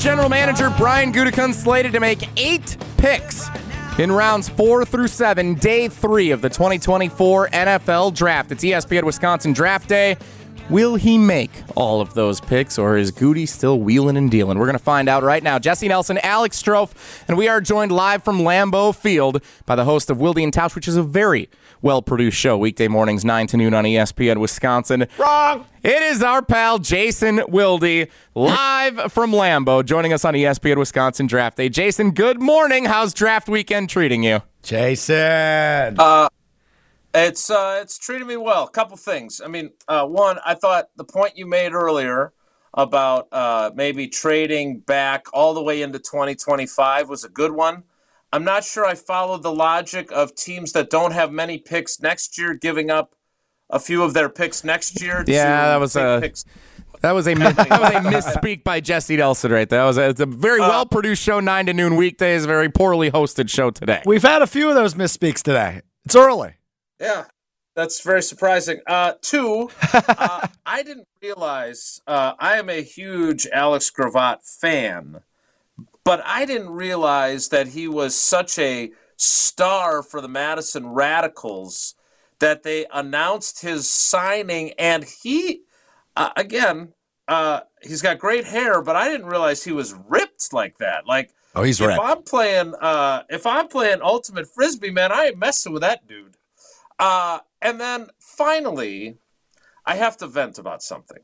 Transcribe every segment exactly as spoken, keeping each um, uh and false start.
general manager Brian Gutekunst slated to make eight picks in rounds four through seven, day three of the twenty twenty-four N F L Draft. It's E S P N Wisconsin Draft Day. Will he make all of those picks, or is Goody still wheeling and dealing? We're going to find out right now. Jesse Nelson, Alex Strofe, and we are joined live from Lambeau Field by the host of Wilde and Tausch, which is a very well-produced show, weekday mornings, nine to noon on E S P N Wisconsin. Wrong! It is our pal Jason Wilde, live from Lambeau, joining us on E S P N Wisconsin Draft Day. Jason, good morning. How's draft weekend treating you? Jason! Uh, it's uh, it's treating me well. A couple things. I mean, uh, one, I thought the point you made earlier about uh, maybe trading back all the way into twenty twenty-five was a good one. I'm not sure I followed the logic of teams that don't have many picks next year giving up a few of their picks next year. Yeah, that was a picks. that was a that was a misspeak by Jesse Nelson right there. That was a, it's a very uh, well produced show, nine to noon weekdays. A very poorly hosted show today. We've had a few of those misspeaks today. It's early. Yeah, that's very surprising. Uh, two, uh, I didn't realize uh, I am a huge Alex Gravatt fan, but I didn't realize that he was such a star for the Madison Radicals that they announced his signing, and he, uh, again, uh, he's got great hair, but I didn't realize he was ripped like that. Like, oh, he's if ripped. I'm playing, uh, if I'm playing Ultimate Frisbee, man, I ain't messing with that dude. Uh, and then finally, I have to vent about something.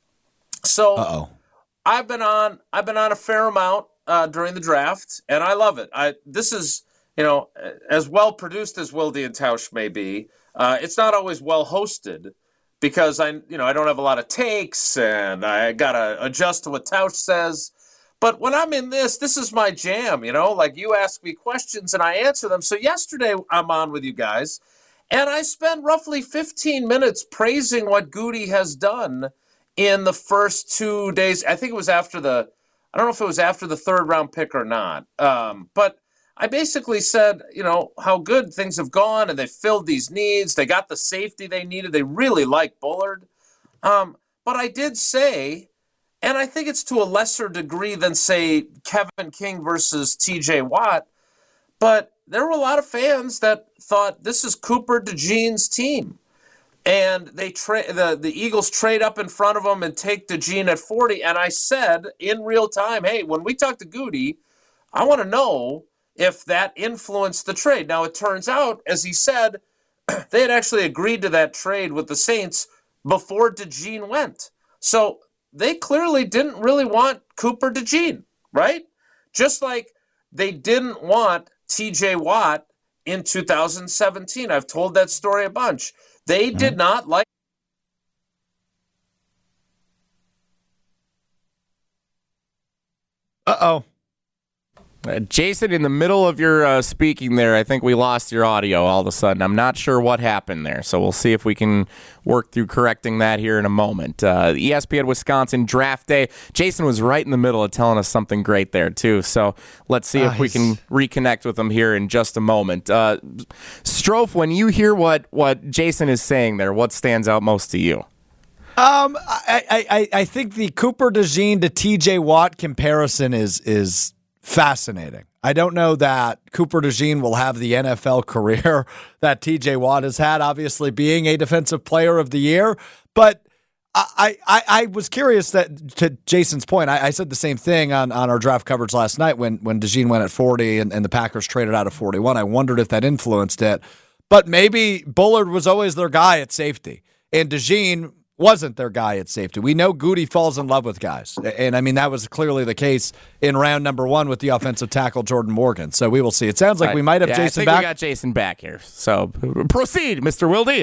So Uh-oh. I've been on, I've been on a fair amount uh, during the draft, and I love it. I this is, you know, as well produced as Wilde and Tausch may be. Uh, it's not always well hosted because I, you know, I don't have a lot of takes and I gotta adjust to what Tausch says. But when I'm in this, this is my jam. You know, like you ask me questions and I answer them. So yesterday I'm on with you guys. And I spent roughly fifteen minutes praising what Goody has done in the first two days. I think it was after the, I don't know if it was after the third round pick or not. Um, but I basically said, you know, how good things have gone and they filled these needs. They got the safety they needed. They really like Bullard. Um, but I did say, and I think it's to a lesser degree than, say, Kevin King versus T J Watt, but there were a lot of fans that thought this is Cooper DeJean's team. And they tra- the, the Eagles trade up in front of them and take DeJean at forty. And I said in real time, hey, when we talk to Goody, I want to know if that influenced the trade. Now, it turns out, as he said, they had actually agreed to that trade with the Saints before DeJean went. So they clearly didn't really want Cooper DeJean, right? Just like they didn't want T J Watt in two thousand seventeen. I've told that story a bunch. They mm-hmm. did not like. Uh-oh. Uh, Jason, in the middle of your uh, speaking there, I think we lost your audio all of a sudden. I'm not sure what happened there, so we'll see if we can work through correcting that here in a moment. Uh, E S P N Wisconsin Draft Day. Jason was right in the middle of telling us something great there, too, so let's see uh, if we can reconnect with him here in just a moment. Uh, Strofe, when you hear what, what Jason is saying there, what stands out most to you? Um, I, I, I think the Cooper DeJean to T J Watt comparison is is fascinating. I don't know that Cooper DeJean will have the N F L career that T J Watt has had, obviously being a defensive player of the year. But I I, I was curious that, to Jason's point, I, I said the same thing on, on our draft coverage last night when, when DeJean went at forty and, and the Packers traded out of forty-one. I wondered if that influenced it. But maybe Bullard was always their guy at safety, and DeJean wasn't their guy at safety. We know Goody falls in love with guys. And, I mean, that was clearly the case in round number one with the offensive tackle, Jordan Morgan. So we will see. It sounds like we might have yeah, Jason I think back. we got Jason back here. So proceed, Mister Wilde.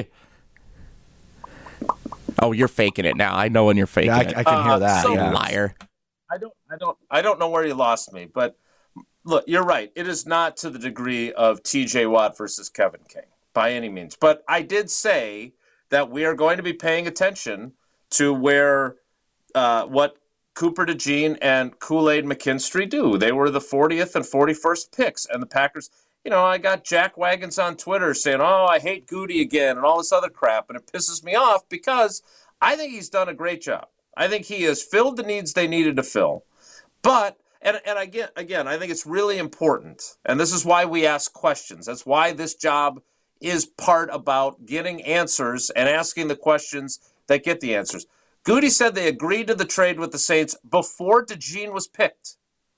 Oh, you're faking it now. I know when you're faking yeah, I, it. I can hear that. Uh, so yeah. Liar. I don't, I don't, I don't know where you lost me, but look, you're right. It is not to the degree of T J Watt versus Kevin King by any means. But I did say that we are going to be paying attention to where uh, what Cooper DeJean and Kool-Aid McKinstry do. They were the fortieth and forty-first picks, and the Packers, you know, I got Jack Wagons on Twitter saying, oh, I hate Goody again and all this other crap, and it pisses me off because I think he's done a great job. I think he has filled the needs they needed to fill. But And and again, again, I think it's really important, and this is why we ask questions. That's why this job is part about getting answers and asking the questions that get the answers. Goody said they agreed to the trade with the Saints before DeJean was picked.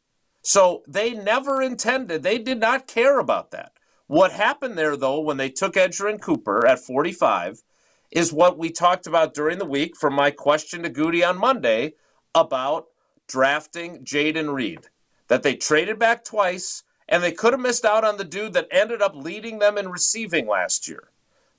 So they never intended, they did not care about that. What happened there, though, when they took Edgerrin Cooper at forty-five, is what we talked about during the week from my question to Goody on Monday about drafting Jayden Reed. That they traded back twice, and they could have missed out on the dude that ended up leading them in receiving last year.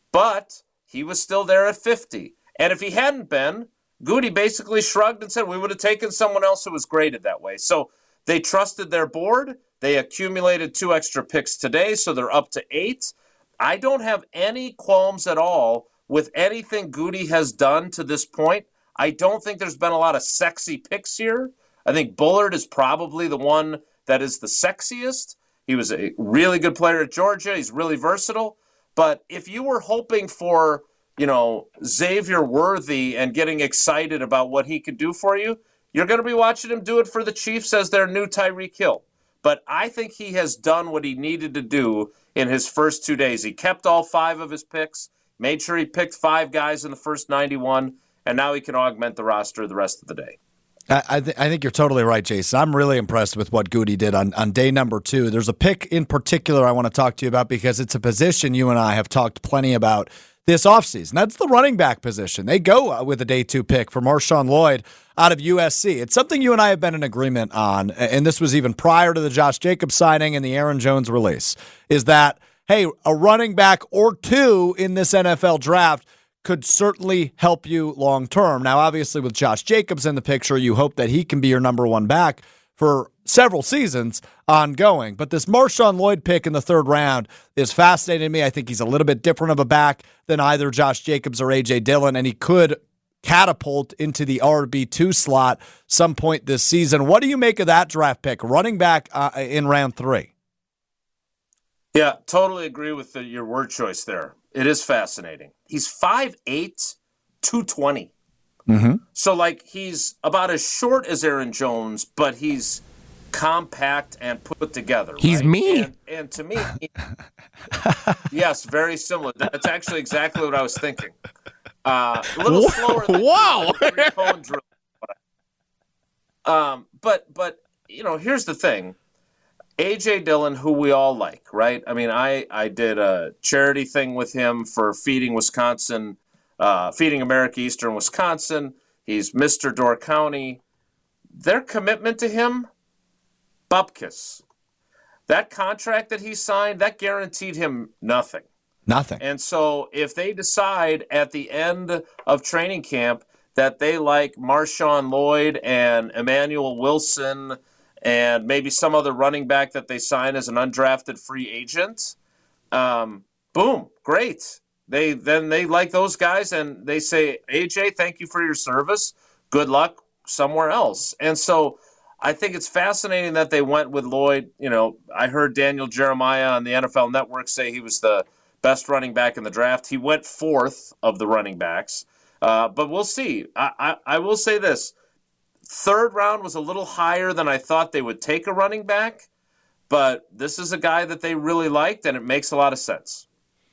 But he was still there at fifty. And if he hadn't been, Goody basically shrugged and said, we would have taken someone else who was graded that way. So they trusted their board. They accumulated two extra picks today, so they're up to eight. I don't have any qualms at all with anything Goody has done to this point. I don't think there's been a lot of sexy picks here. I think Bullard is probably the one that is the sexiest. He was a really good player at Georgia. He's really versatile. But if you were hoping for, you know, Xavier Worthy and getting excited about what he could do for you, you're going to be watching him do it for the Chiefs as their new Tyreek Hill. But I think he has done what he needed to do in his first two days. He kept all five of his picks, made sure he picked five guys in the first ninety-one, and now he can augment the roster the rest of the day. I, th- I think you're totally right, Jason. I'm really impressed with what Goody did on, on day number two. There's a pick in particular I want to talk to you about because it's a position you and I have talked plenty about this offseason. That's the running back position. They go with a day two pick for Marshawn Lloyd out of U S C. It's something you and I have been in agreement on, and this was even prior to the Josh Jacobs signing and the Aaron Jones release, is that, hey, a running back or two in this N F L draft could certainly help you long term. Now, obviously, with Josh Jacobs in the picture, you hope that he can be your number one back for several seasons ongoing. But this Marshawn Lloyd pick in the third round is fascinating to me. I think he's a little bit different of a back than either Josh Jacobs or A J Dillon, and he could catapult into the R B two slot some point this season. What do you make of that draft pick, running back uh, in round three? Yeah, totally agree with the, your word choice there. It is fascinating. He's five eight, two twenty. Mm-hmm. So, like, he's about as short as Aaron Jones, but he's compact and put together. He's right? me. And, and to me, yes, very similar. That's actually exactly what I was thinking. Uh, a little slower than Wow. the cone drill. Um, but, but, you know, here's the thing. A J Dillon, who we all like, right? I mean, I, I did a charity thing with him for Feeding Wisconsin, uh, Feeding America Eastern Wisconsin. He's Mister Door County. Their commitment to him, bupkis. That contract that he signed, that guaranteed him nothing. Nothing. And so if they decide at the end of training camp that they like Marshawn Lloyd and Emmanuel Wilson and maybe some other running back that they sign as an undrafted free agent, um, boom, great. They then they like those guys and they say, A J, thank you for your service. Good luck somewhere else. And so I think it's fascinating that they went with Lloyd. You know, I heard Daniel Jeremiah on the N F L Network say he was the best running back in the draft. He went fourth of the running backs. Uh, but we'll see. I, I, I will say this. Third round was a little higher than I thought they would take a running back, but this is a guy that they really liked, and it makes a lot of sense.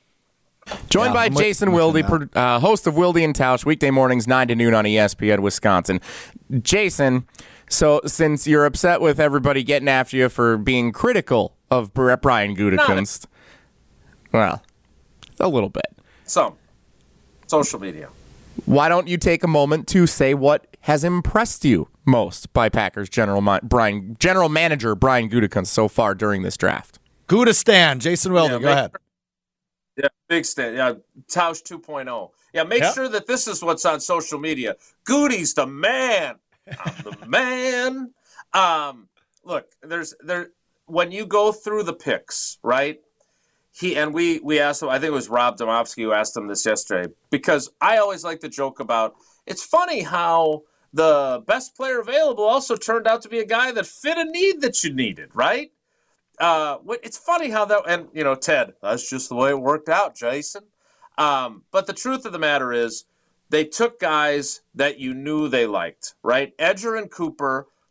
Joined Yeah, by I'm Jason with- Wilde, with pro- uh, host of Wilde and Tausch, weekday mornings, nine to noon on E S P N Wisconsin. Jason, so since you're upset with everybody getting after you for being critical of Brian Gutekunst, well, a little bit. Some. Social media. Why don't you take a moment to say what has impressed you most by Packers general Ma- Brian general manager Brian Gutekunst so far during this draft? Gudistan, Jason Wilde, Yeah, go make- ahead. Yeah, big stand. Yeah, Tausch two point oh. Yeah, make Yep. sure that this is what's on social media. Goody's the man. I'm the man. Um, look, there's there when you go through the picks, right? He and we we asked him. I think it was Rob Domofsky who asked him this yesterday because I always like to joke about. It's funny how the best player available also turned out to be a guy that fit a need that you needed, right? Uh, what it's funny how that and you know Ted, that's just the way it worked out, Jason. Um, but the truth of the matter is, they took guys that you knew they liked, right? Edgerrin Cooper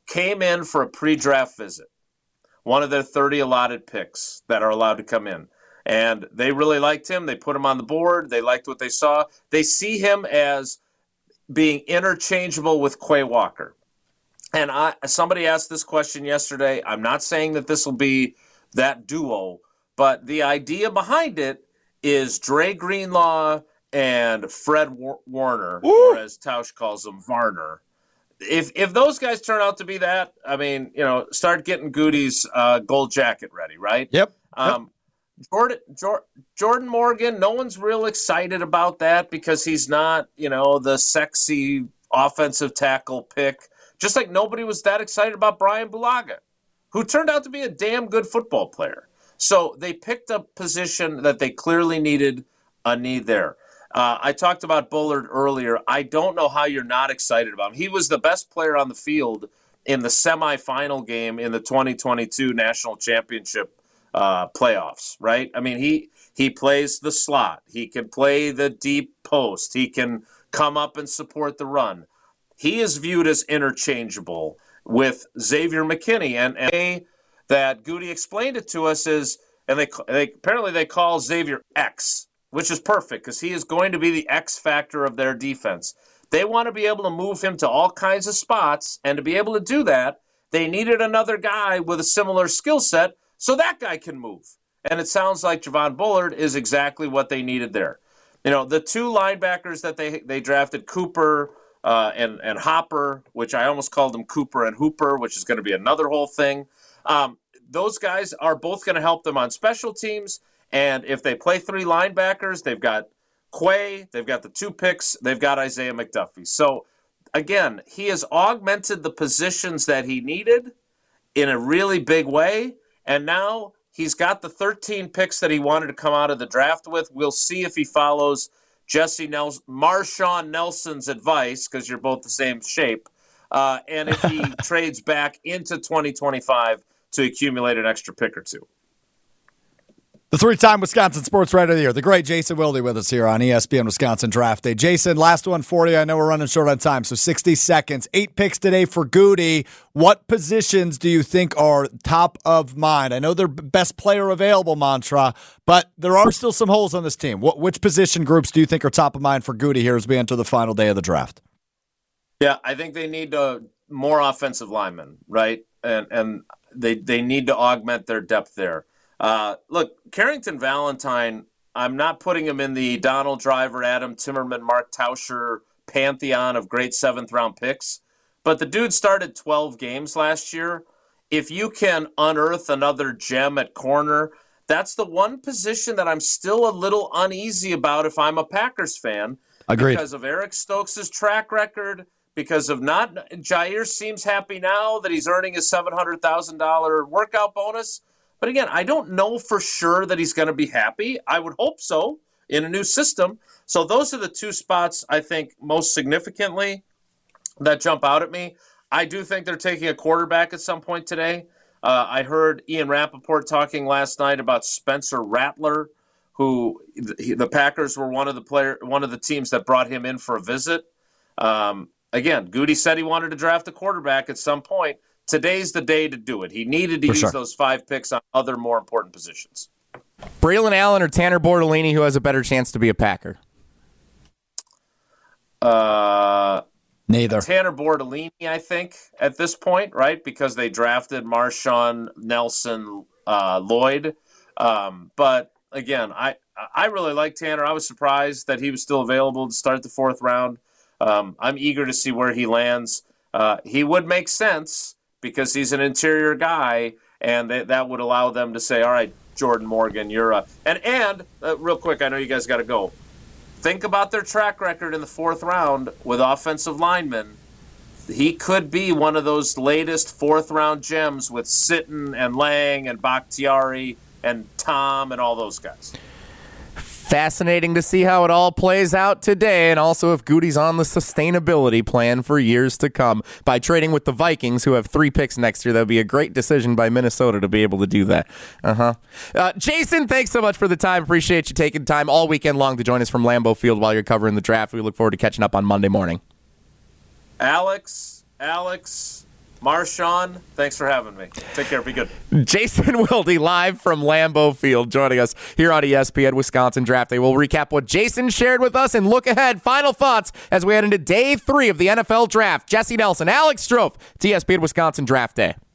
came in for a pre-draft visit, one of their thirty allotted picks that are allowed to come in. And they really liked him. They put him on the board. They liked what they saw. They see him as being interchangeable with Quay Walker. And I, somebody asked this question yesterday. I'm not saying that this will be that duo, but the idea behind it is Dre Greenlaw and Fred War- Warner, Ooh. or as Tausch calls him, Varner. If if those guys turn out to be that, I mean, you know, start getting Goody's uh, gold jacket ready, right? Yep. Um, yep. Jordan, Jor- Jordan Morgan, no one's real excited about that because he's not, you know, the sexy offensive tackle pick. Just like nobody was that excited about Brian Bulaga, who turned out to be a damn good football player. So they picked a position that they clearly needed a need there. Uh, I talked about Bullard earlier. I don't know how you're not excited about him. He was the best player on the field in the semifinal game in the twenty twenty-two National Championship uh, playoffs, right? I mean, he he plays the slot. He can play the deep post. He can come up and support the run. He is viewed as interchangeable with Xavier McKinney. And, and the way that Goody explained it to us is, and they, they apparently they call Xavier X, which is perfect because he is going to be the X factor of their defense. They want to be able to move him to all kinds of spots, and to be able to do that, they needed another guy with a similar skill set so that guy can move. And it sounds like Javon Bullard is exactly what they needed there. You know, the two linebackers that they they drafted, Cooper uh, and, and Hopper, which I almost called them Cooper and Hooper, which is going to be another whole thing. Um, those guys are both going to help them on special teams. And if they play three linebackers, they've got Quay, they've got the two picks, they've got Isaiah McDuffie. So, again, he has augmented the positions that he needed in a really big way. And now he's got the thirteen picks that he wanted to come out of the draft with. We'll see if he follows Jesse Nelson, Marshawn Nelson's advice, because you're both the same shape, uh, and if he trades back into twenty twenty-five to accumulate an extra pick or two. The three-time Wisconsin Sports Writer of the Year, the great Jason Wilde, with us here on E S P N Wisconsin Draft Day. Jason, last one for you. I know we're running short on time, so sixty seconds. Eight picks today for Goody. What positions do you think are top of mind? I know they're best player available mantra, but there are still some holes on this team. What, which position groups do you think are top of mind for Goody here as we enter the final day of the draft? Yeah, I think they need uh, more offensive linemen, right? And and they they need to augment their depth there. Uh, look, Carrington Valentine, I'm not putting him in the Donald Driver, Adam Timmerman, Mark Tauscher pantheon of great seventh-round picks, but the dude started twelve games last year. If you can unearth another gem at corner, that's the one position that I'm still a little uneasy about if I'm a Packers fan. Agreed. Because of Eric Stokes' track record, because of not – Jair seems happy now that he's earning his seven hundred thousand dollars workout bonus. But again, I don't know for sure that he's going to be happy. I would hope so in a new system. So those are the two spots I think most significantly that jump out at me. I do think they're taking a quarterback at some point today. Uh, I heard Ian Rappaport talking last night about Spencer Rattler, who the, the Packers were one of the player, one of the teams that brought him in for a visit. Um, again, Goody said he wanted to draft a quarterback at some point. Today's the day to do it. He needed to For use sure. those five picks on other more important positions. Braylon Allen or Tanner Bortolini, who has a better chance to be a Packer? Uh, Neither. Tanner Bortolini, I think, at this point, right? Because they drafted Marshawn Nelson uh, Lloyd. Um, but, again, I, I really like Tanner. I was surprised that he was still available to start the fourth round. Um, I'm eager to see where he lands. Uh, he would make sense because he's an interior guy, and they, that would allow them to say, all right, Jordan Morgan, you're a – and, and uh, real quick, I know you guys got to go. Think about their track record in the fourth round with offensive linemen. He could be one of those latest fourth-round gems with Sitton and Lang and Bakhtiari and Tom and all those guys. Fascinating to see how it all plays out today, and also if Goody's on the sustainability plan for years to come. By trading with the Vikings, who have three picks next year, that would be a great decision by Minnesota to be able to do that. Uh-huh. Uh, Jason, thanks so much for the time. Appreciate you taking time all weekend long to join us from Lambeau Field while you're covering the draft. We look forward to catching up on Monday morning. Alex, Alex, Marshawn, thanks for having me. Take care. Be good. Jason Wilde live from Lambeau Field joining us here on E S P N Wisconsin Draft Day. We'll recap what Jason shared with us and look ahead. Final thoughts as we head into day three of the N F L Draft. Jesse Nelson, Alex Strofe, E S P N Wisconsin Draft Day.